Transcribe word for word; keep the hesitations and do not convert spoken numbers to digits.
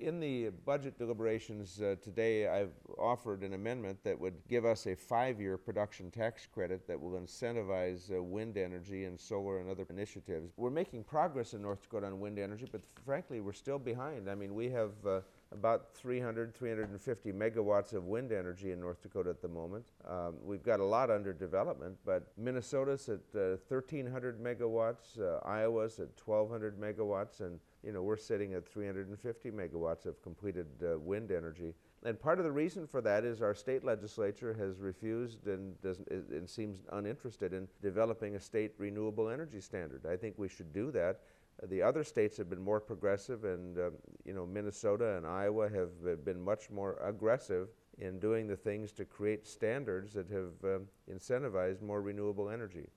In the budget deliberations uh, today, I've offered an amendment that would give us a five-year production tax credit that will incentivize uh, wind energy and solar and other initiatives. We're making progress in North Dakota on wind energy, but frankly, we're still behind. I mean, we have uh, about three hundred, three hundred fifty megawatts of wind energy in North Dakota at the moment. Um, we've got a lot under development, but Minnesota's at uh, thirteen hundred megawatts, uh, Iowa's at twelve hundred megawatts, and you know, we're sitting at three hundred fifty megawatts of completed uh, wind energy. And part of the reason for that is our state legislature has refused and, doesn't, and seems uninterested in developing a state renewable energy standard. I think we should do that. Uh, the other states have been more progressive, and uh, you know, Minnesota and Iowa have been much more aggressive in doing the things to create standards that have um, incentivized more renewable energy.